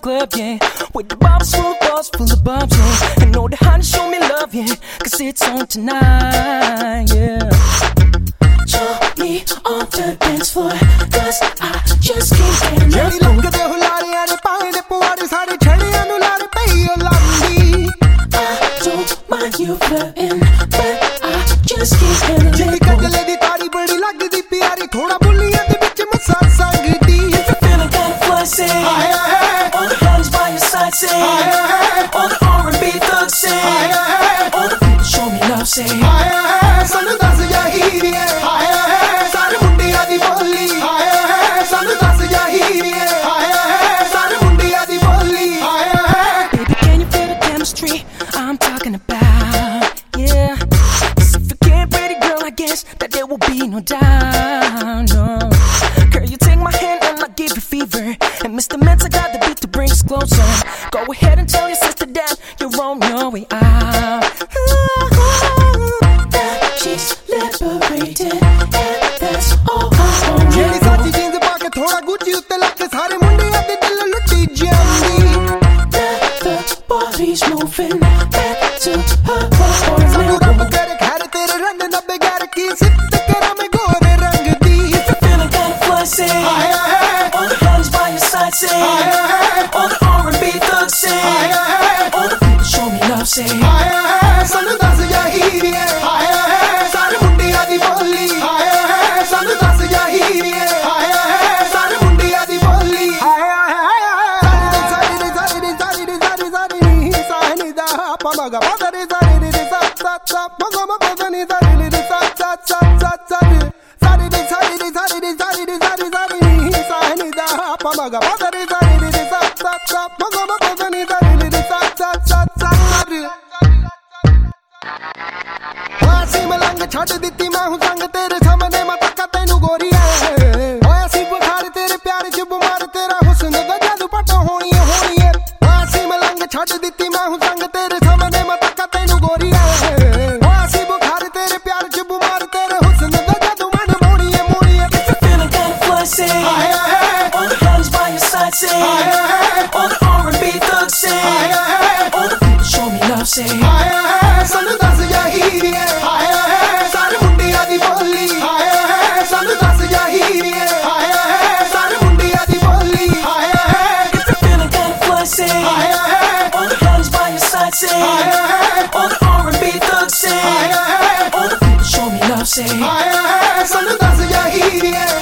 club, yeah. With the bottles full of balls, full of bumps, yeah. And know the honey show me love, yeah. Cause it's on tonight, yeah. Show me on the dance floor, cause I just can't get enough. I don't mind you flirting, but I just can't handle it. If you're feeling kinda fly, say all the honey's by your side, say all the R&B thugs, say all the people show me love, say ਸਾਨੂੰ ਦੱਸ ਜਾ ਹੀਰੀਏ ਸਾਰੇ ਮੁੰਡਿਆਂ ਦੀ ਬੋਲੀ ਸਾਨੂੰ ਦੱਸ ਜਾ ਹੀਰੀਏ ਸਾਰੇ ਮੁੰਡਿਆਂ ਦੀ ਬੋਲੀ Baby, can you feel the chemistry I'm talking about? Yeah, 'cause if you get pretty, girl, I guess that there will be no doubt, no. Girl, you take my hand and I give you fever. And Mr. Mensa got the beat to bring us closer. Go ahead and tell your sister that you're on your way out. She's liberated, and that's all I want. ਜਿਹੜੀ ਸਾਡੀ jeans ਪਾ ਕੇ ਥੋੜਾ ਗੁੱਚੀ ਉੱਤੇ ਲੱਗ ਕੇ ਸਾਰੇ ਮੁੰਡਿਆਂ ਦੇ ਦਿਲ ਲੁੱਟੀ ਜਾਂਦੀ The body's moving back to her body. ਸਾਨੂੰ ਰੱਬ ਕਰੇ ਖੈਰ ਤੇਰੇ ਰੰਗ ਨਾ ਬਗੈਰ ਕੀ ਸਿੱਤ ਕਰਾਂ ਮੈਂ ਗੋਰੇ ਰੰਗ ਦੀ If you're feeling kinda fly, say all the honey's by your side, say all the R&B thugs, say all the people show me love, say ਸਾਨੂੰ ਦੱਸ ਜਾ ਹੀਰੀਏ ਸਾਰੇ ਮੁੰਡਿਆਂ ਦੀ ਬੋਲੀ ਸਾਨੂੰ ਦੱਸ ਜਾ ਹੀਰੀਏ ਸਾਰੇ ਮੁੰਡਿਆਂ ਦੀ ਬੋਲੀ ਸਾਨੀ ਦਾ ਪਮਗਾ ਬਦਰੀ ਸਾਨੀ ਦੇ ਸੱਤ ਸੱਤ ਸੱਤ ਮਗਮ ਬਦਨੀ ਸਾਨੀ ਦੇ ਸੱਤ ਸੱਤ ਸੱਤ ਸੱਤ ਸੱਤ ਸਾਨੀ ਦੇ ਸਾਨੀ ਦੇ ਸਾਨੀ ਦੇ ਸਾਨੀ ਦੇ ਸਾਨੀ ਸਾਨੀ ਸਾਨੀ ਦਾ ਪਮਗਾ ਬਦਰੀ ਸਾਨੀ ਦੇ ਸੱਤ ਸੱਤ ਸੱਤ ਮਗਮ ਬਦਨੀ ਸਾਨੀ ਦੇ ਸੱਤ ਸੱਤ ਸੱਤ ਸੱਤ ਅਸੀਂ ਮਲੰਗ ਛੱਡ ਦਿੱਤੀ ਮੈਂ ਹੂੰ ਸੰਗ ਤੇਰੇ ਸਾਹਮਣੇ ਮੈਂ ਤੱਕਾਂ ਤੈਨੂੰ ਗੋਰੀਏ ਓਏ ਅਸੀਂ ਬੁਖਾਰ ਤੇਰੇ ਪਿਆਰ ਚ ਬਿਮਾਰ ਤੇਰਾ ਹੁਸਨ ਦਾ ਜਾਦੂ ਪਟਾ ਹੋਣੀ ਹੋਣੀ ਅਸੀਂ ਮਲੰਗ ਛੱਡ ਦਿੱਤੀ ਮੈਂ ਹੂੰ ਸੰਗ ਤੇਰੇ ਸਾਹਮਣੇ ਮੈਂ ਤੱਕਾਂ ਤੈਨੂੰ ਗੋਰੀਏ ਓਏ ਅਸੀਂ ਬੁਖਾਰ ਤੇਰੇ ਪਿਆਰ ਚ ਬਿਮਾਰ ਤੇਰੇ ਹੁਸਨ ਦਾ ਜਾਦੂ ਮਨ ਮੋੜੀਏ ਮੋੜੀਏ If you're feeling kinda fly, say all the honey's by your side, say all the R&B thugs, say all the people show me love, say ਸਾਨੂੰ ਦੱਸ ਜਾ ਹੀਰੀਏ ਸਾਰੇ ਮੁੰਡਿਆਂ ਦੀ ਬੋਲੀ ਸਾਨੂੰ ਦੱਸ ਜਾ ਹੀਰੀਏ ਸਾਰੇ ਮੁੰਡਿਆਂ ਦੀ ਬੋਲੀ If you're feeling kinda fly, say all the honey's by your side, say all the R&B thugs, say all the people show me love, say ਸਾਨੂੰ ਦੱਸ ਜਾ ਹੀਰੀਏ